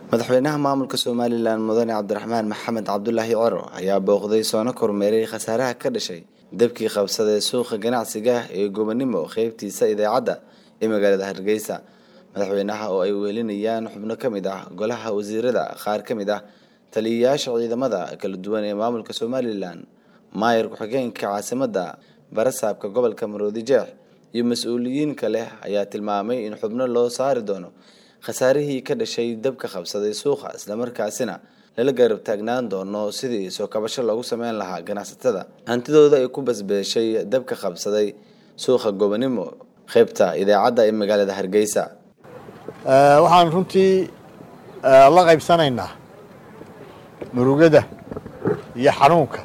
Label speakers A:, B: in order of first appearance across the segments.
A: madaxweynaha maamulka Somaliland Mudane Cabdiraxmaan Maxamed Cabdullaahi Ciro ayaa booqday soona kormeeray khasaaraha ka dhashay dabkii qabsaday suuqa ganacsiga ee Gobanimo qaybtiisa idaacada ee magaalada Hargeysa. madaxweynaha oo ay weelinayaan xubno kamid ah golaha wasiirada qaar kamid ah taliyayaasha ciidamada kala duwan ee maamulka Somaliland, maayir ku-xigeenka caasimadda, barasaabka gobolka Maroodi Jeex iyo mas'uuliyiin kale ayaa tilmaamay in xubno loo saari doono khasaarihii ka dhashay dabka qabsaday suuqa, isla markaasina lala garab taagnaan doono sidii soo kabasho lagu sameyn lahaa ganacsatada hantidooda ay ku basbeeshay dabka qabsaday suuqa Gobanimo qaybta idaacada ee magaalada Hargeysa.
B: waxaan runtii la qaybsanaynaa murugada iyo xanuunka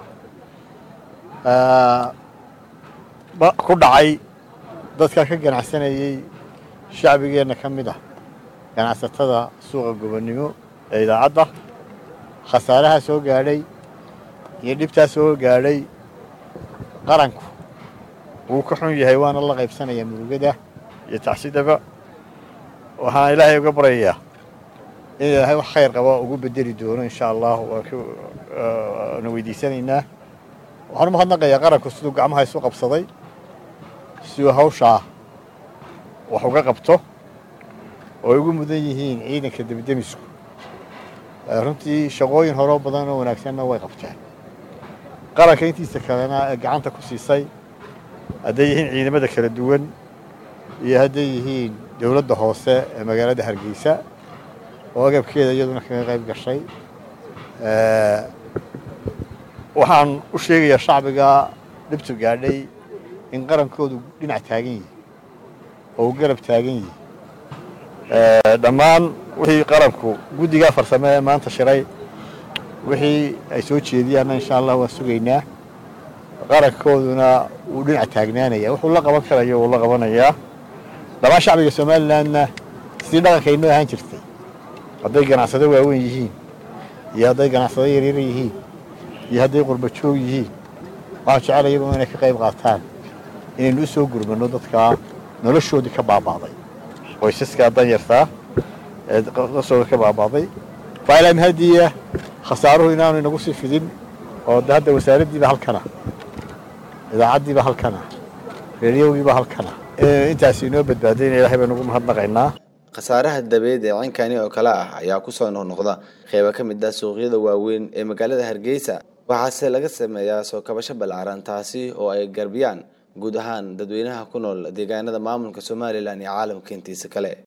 B: ku dhacay dadka ka ganacsanayay shacbigeena kamid ah ganacsatada suuqa Gobanimo ee idaacada. khasaaraha soo gaadhay iyo dhibta soo gaadhay qaranku wuu ka xun yahay, waana la qaybsanayaa murugada iyo tacsidaba. waxaan ilaahay uga baryayaa in ilaahay wax khayr qaba ugu bedeli doono insha Allah. waan weydiisanaynaa. waxaan u mahadnaqayaa qaranku siduu gacmaha isu qabsaday si uu hawsha wax uga qabto oo ugu mudan yihiin ciidanka dibadamisku. runtii shaqooyin hore badan oo wanaagsanna way qabteen. qaranka intiisa kalena gacanta ku siisay, hadday yihiin ciidamada kala duwan iyo hadday yihiin dawladda hoose ee magaalada Hargeysa oo agabkeeda iyaduna kaga qayb gashay. waxaan u sheegayaa shacbiga dhibtu gaadhay in qarankoodu dhinac taagan yahay oo garab taagan yahay. dhammaan wixii qaranku guddiga farsamo ee maanta shiray wixii ay soo jeediyaanna insha Allah waan sugaynaa. qarankooduna uu dhinac taagnaanaya, wuxuu la qaban karayo uu la qabanayaa. dhammaan shacbiga Somalilandna si dhaqankeenu ahaan jirtay, hadday ganacsado waaweyn yihiin iyo hadday ganacsado yaryar yihiin iyo hadday qurba joog yihiin, waxaan jecelahay inay ka qayb qaataan inaynu u soo gurmano dadka noloshoodii ka baabaaday, qoysaska danyarta ee noloshooda ka baabaaday. faa'iido hadiya khasaaruhu inaanu inagu sii fidin oo hadda wasaaraddiiba halkana, idaacaddiiba halkana, reeriyowgiiba halkana intaas inoo badbaadayna ilaahay baan ugu mahadnaqaynaa.
A: khasaaraha dabeed ee cinkani oo kala ah ayaa ku soo noqnoqda qaybo kamid ah suuqyada waaweyn ee magaalada Hargeysa, waxaase laga sameeyaa soo kabasho balaaran taasi oo ay garbiyaan guud ahaan dadweynaha ku nool deegaanada maamulka Somaliland iyo caalamka intiisa kale.